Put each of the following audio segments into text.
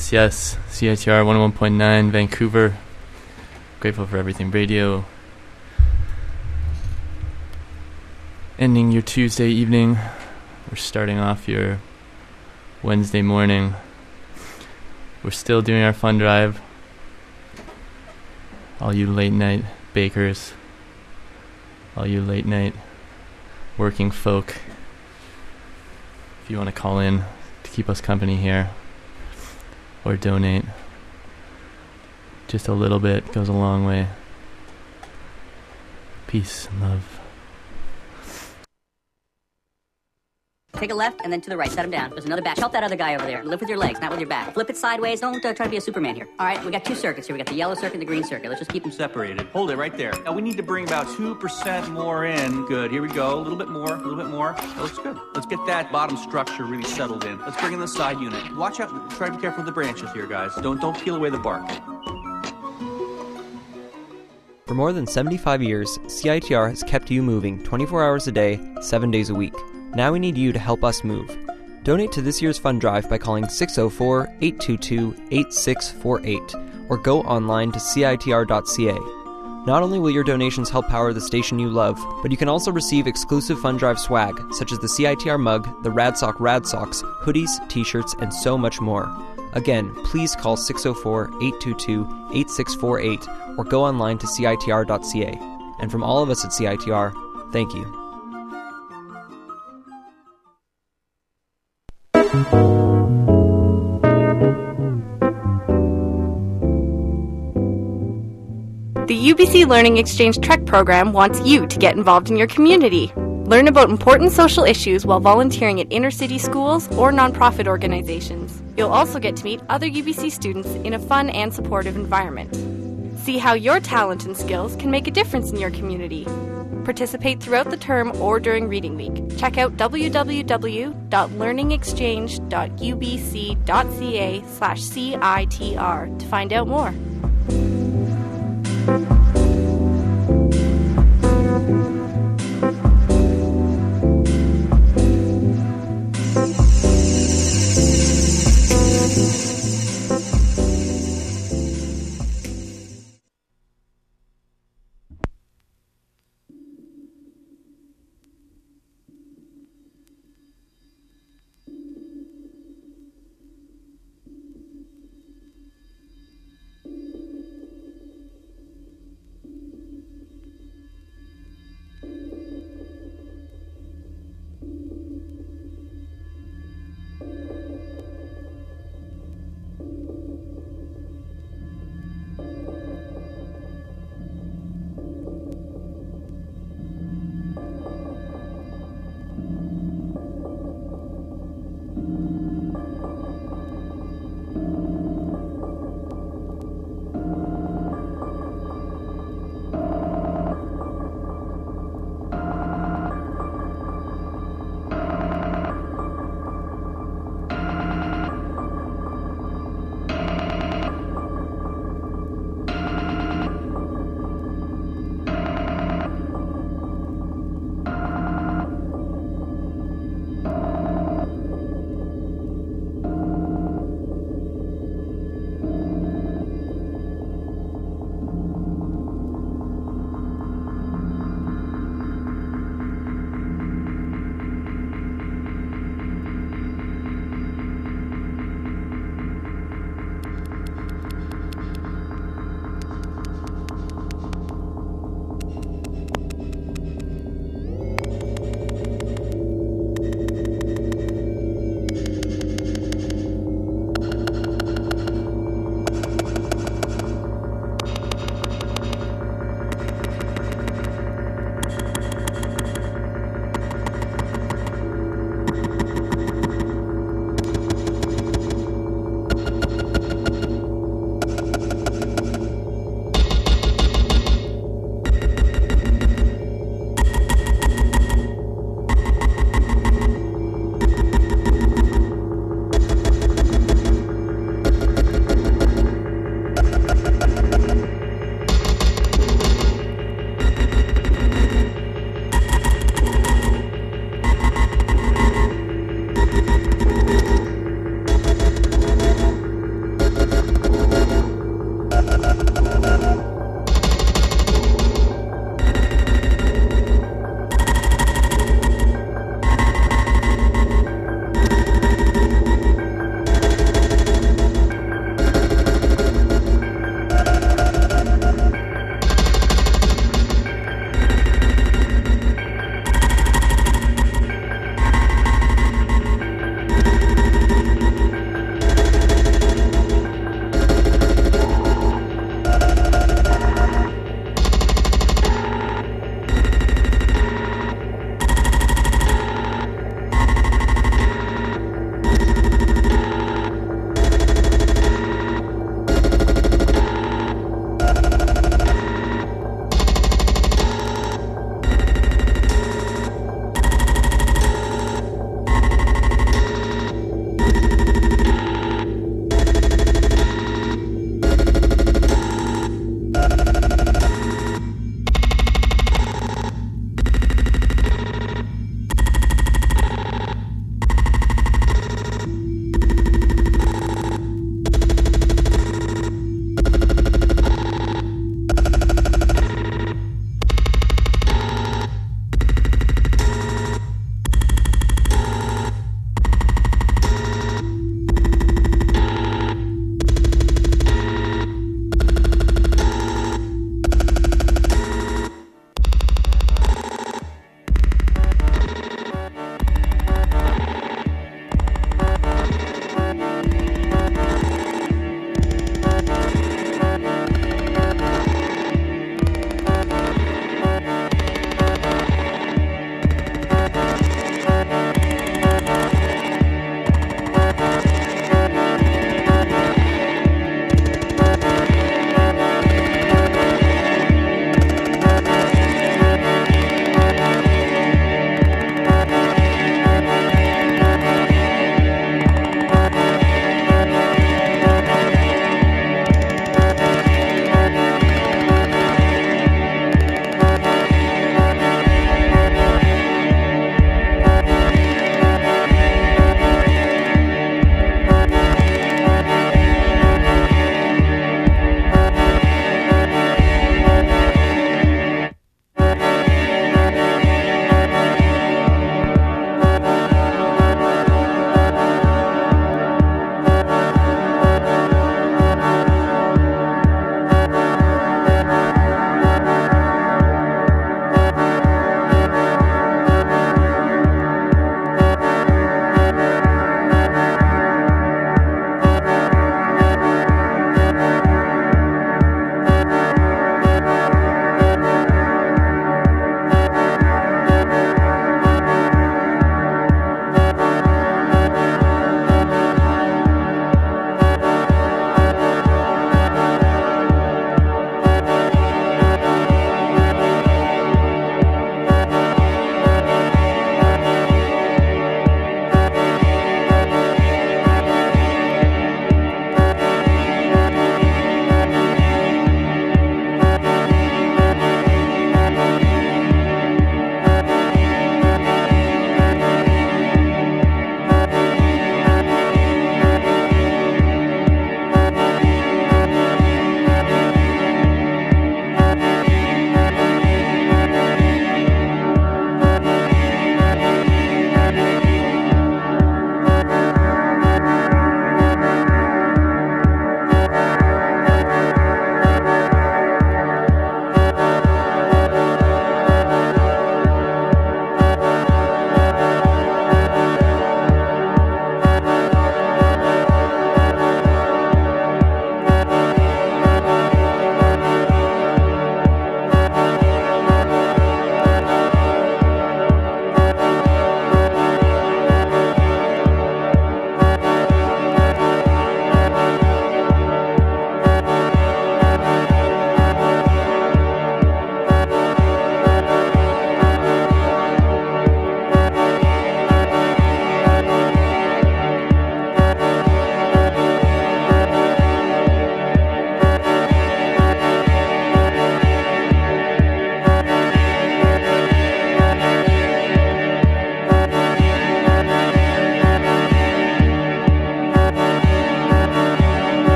Yes, yes. CITR 101.9 Vancouver. Grateful for Everything Radio. Ending your Tuesday evening. We're starting off your Wednesday morning. We're still doing our fun drive. All you late night bakers. All you late night working folk. If you want to call in to keep us company here. Or donate. Just a little bit goes a long way. Peace and love. Take a left and then to the right. Set him down. There's another back. Help that other guy over there. Lift with your legs, not with your back. Flip it sideways. Don't try to be a Superman here. All right, we got two circuits here. We got the yellow circuit and the green circuit. Let's just keep them separated. Hold it right there. Now we need to bring about 2% more in. Good. Here we go. A little bit more. A little bit more. That looks good. Let's get that bottom structure really settled in. Let's bring in the side unit. Watch out. Try to be careful with the branches here, guys. Don't peel away the bark. For more than 75 years, CITR has kept you moving 24 hours a day, 7 days a week. Now we need you to help us move. Donate to this year's fund drive by calling 604-822-8648 or go online to CITR.ca. Not only will your donations help power the station you love, but you can also receive exclusive fund drive swag, such as the CITR mug, the Radsock Rad Socks, hoodies, t-shirts, and so much more. Again, please call 604-822-8648 or go online to CITR.ca. And from all of us at CITR, thank you. The UBC Learning Exchange Trek program wants you to get involved in your community. Learn about important social issues while volunteering at inner-city schools or nonprofit organizations. You'll also get to meet other UBC students in a fun and supportive environment. See how your talent and skills can make a difference in your community. Participate throughout the term or during Reading Week. Check out www.learningexchange.ubc.ca/CITR to find out more.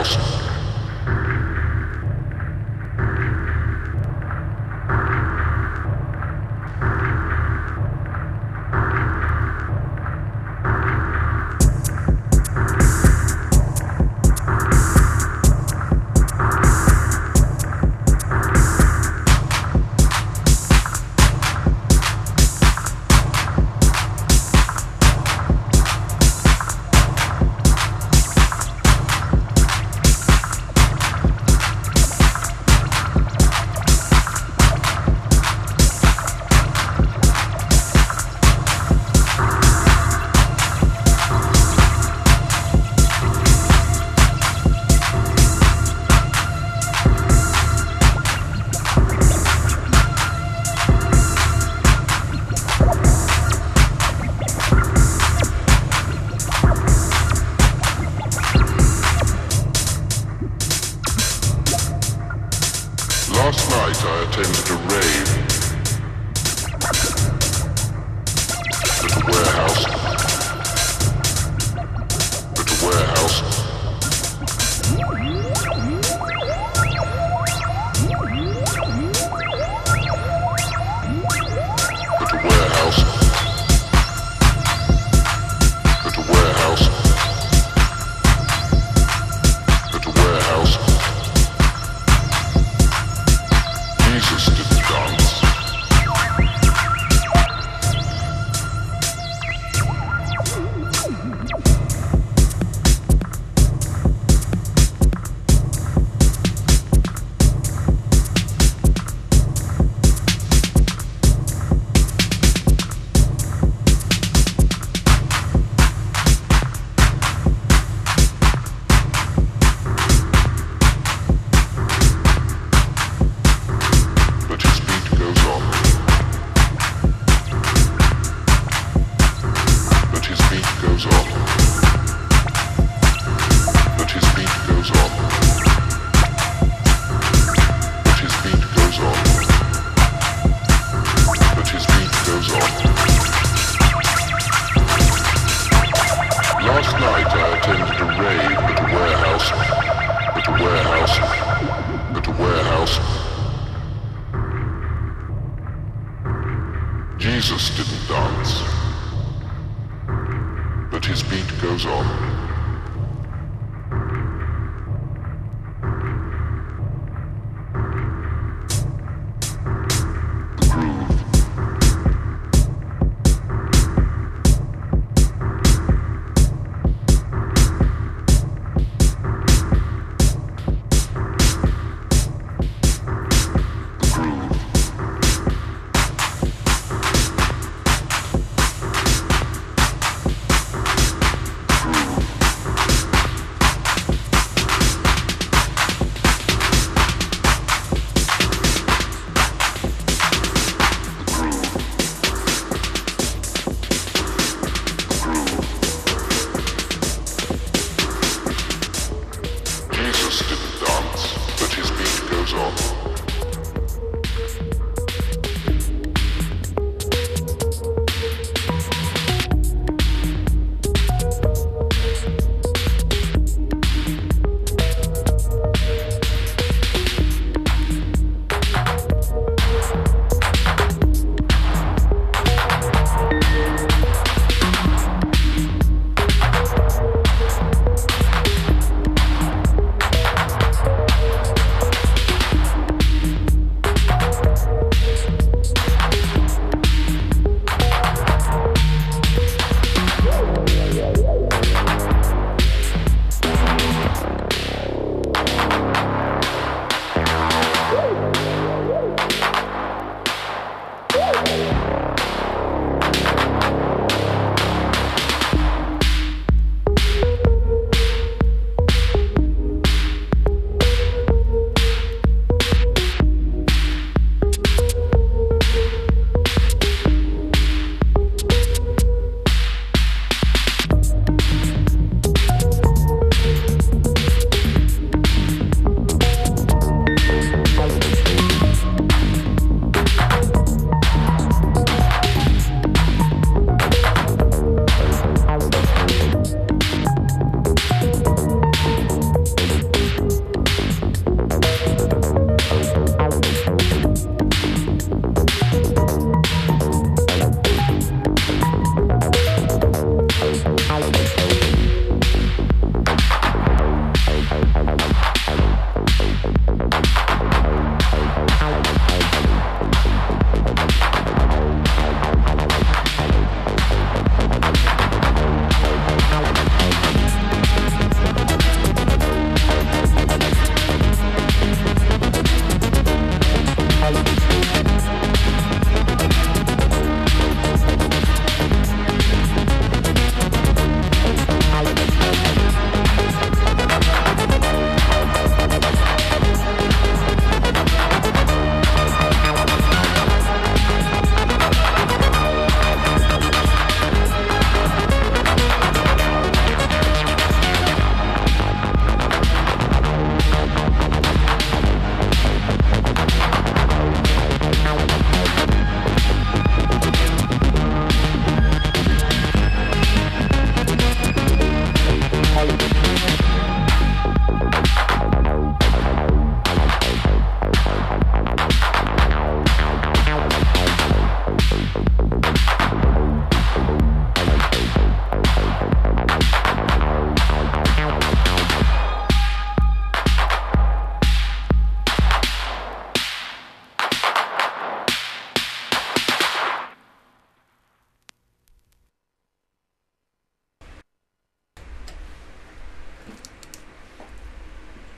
Last night I attended a rave at a warehouse. At a warehouse. At a warehouse. At a warehouse. At a warehouse. Jesus didn't dance.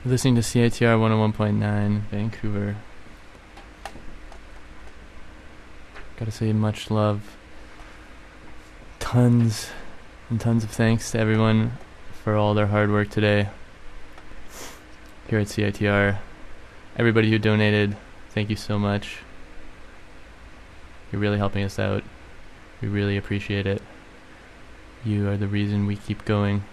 You're listening to CITR 101.9 Vancouver. Gotta say much love. Tons and tons of thanks to everyone for all their hard work today here at CITR. Everybody who donated, thank you so much. You're really helping us out. We really appreciate it. You are the reason we keep going.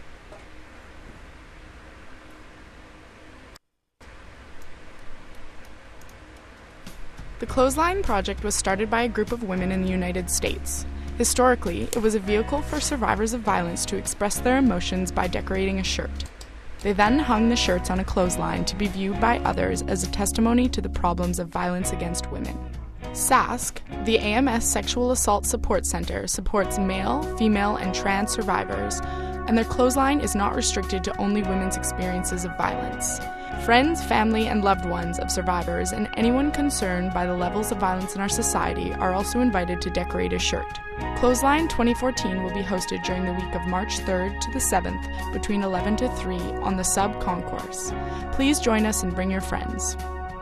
The Clothesline Project was started by a group of women in the United States. Historically, it was a vehicle for survivors of violence to express their emotions by decorating a shirt. They then hung the shirts on a clothesline to be viewed by others as a testimony to the problems of violence against women. SASC, the AMS Sexual Assault Support Center, supports male, female, and trans survivors, and their clothesline is not restricted to only women's experiences of violence. Friends, family, and loved ones of survivors and anyone concerned by the levels of violence in our society are also invited to decorate a shirt. Clothesline 2014 will be hosted during the week of March 3rd to the 7th between 11 to 3 on the Sub Concourse. Please join us and bring your friends.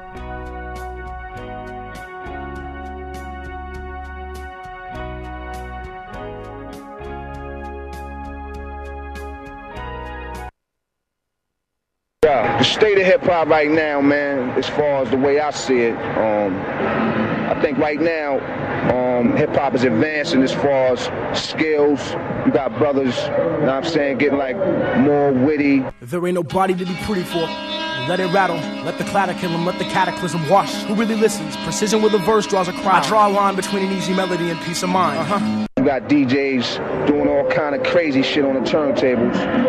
The state of hip-hop right now, man, as far as the way I see it, I think right now hip-hop is advancing as far as skills. You got brothers, you know what I'm saying, getting like more witty. There ain't nobody to be pretty for. Let it rattle, let the clatter kill him, let the cataclysm wash. Who really listens? Precision with a verse draws a crowd. I draw a line between an easy melody and peace of mind. You got DJs doing all kind of crazy shit on the turntables.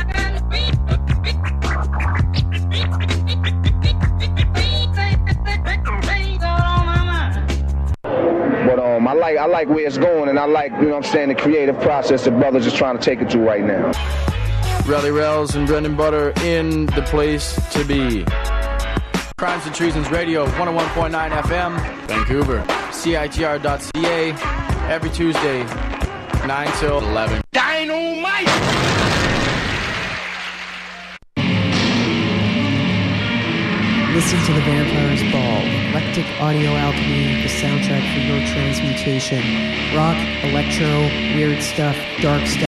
I like where it's going, and I like, you know what I'm saying, the creative process that brothers are trying to take it to right now. Rally Rails and Brendan Butter in the place to be. Crimes and Treasons Radio, 101.9 FM, Vancouver. CITR.ca, every Tuesday, 9 till 11. Dynamite! Listen to The Vampire's Ball, eclectic audio alchemy, the soundtrack for your transmutation. Rock, electro, weird stuff, dark stuff.